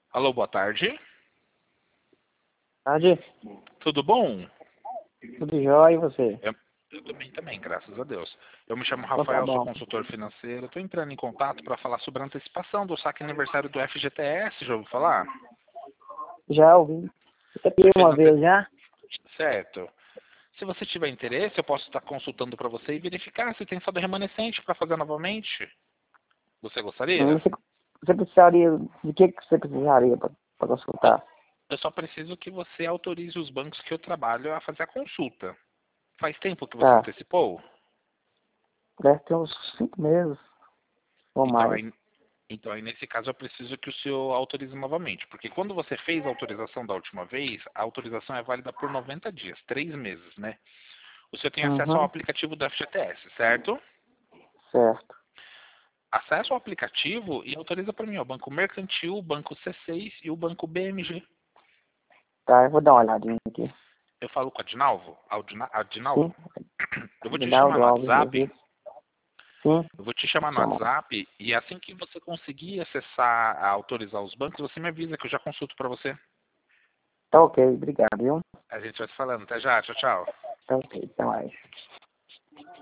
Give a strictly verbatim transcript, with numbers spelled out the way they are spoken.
Alô, boa tarde. Tarde, Tudo bom? tudo jóia e você? Eu, eu também, também, graças a Deus. Eu me chamo Então tá Rafael, sou bom. consultor financeiro. Estou entrando em contato para falar sobre a antecipação do saque aniversário do F G T S, já ouviu falar? Já ouvi. Até Já peguei fez uma ante... vez já? Certo. Se você tiver interesse, eu posso estar consultando para você e verificar se tem saldo remanescente para fazer novamente. Você Hum, gostaria? Você, você precisaria, de que que você precisaria para Eu, consultar? eu só preciso que você autorize os bancos que eu trabalho a fazer a consulta. Faz tempo que você Tá, antecipou? deve ter uns cinco meses ou Então, mais. aí, então aí nesse caso eu preciso que o senhor autorize novamente, porque quando você fez a autorização da última vez, a autorização é válida por noventa dias, três meses, né? O senhor tem acesso ao Uhum, aplicativo do F G T S, certo? certo. Acesse o aplicativo e autoriza para mim, ó, o Banco Mercantil, o Banco C seis e o Banco B M G. Tá, eu vou dar uma olhadinha aqui. Eu falo com a Dinalvo, Aldina- a Sim, Dinalvo, eu vou te chamar Ginaldo no Alves WhatsApp, Levi. Sim, eu vou te chamar no chamou. WhatsApp e assim que você conseguir acessar, a autorizar os bancos, você me avisa que eu já consulto para você. Tá ok, obrigado, viu? A gente vai se falando. Até já. Tchau, tchau. Tá ok, até mais.